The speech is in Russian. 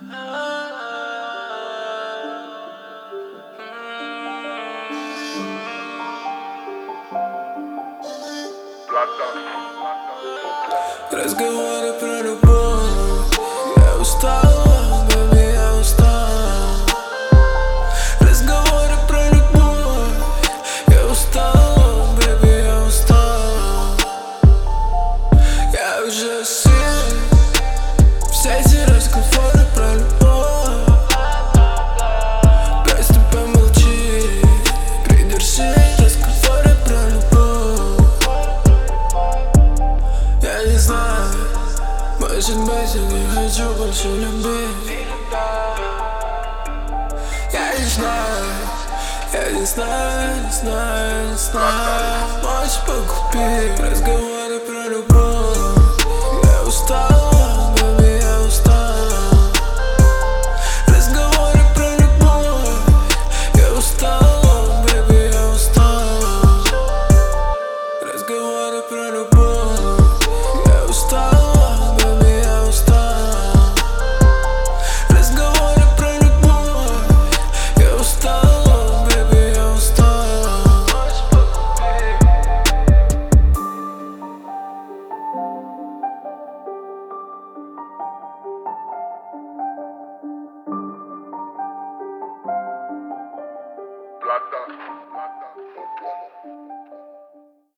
Разговоры про любовь. Я устал, baby, я устал. Разговоры про любовь. Я устал, baby, я устал. Я уже сел. Все эти разговоры про любовь. Просто помолчи, придержи. Разговоры про любовь. Я не знаю, может быть, я не хочу больше любить. Я не знаю, не знаю. Можешь погубить разговоры про любовь.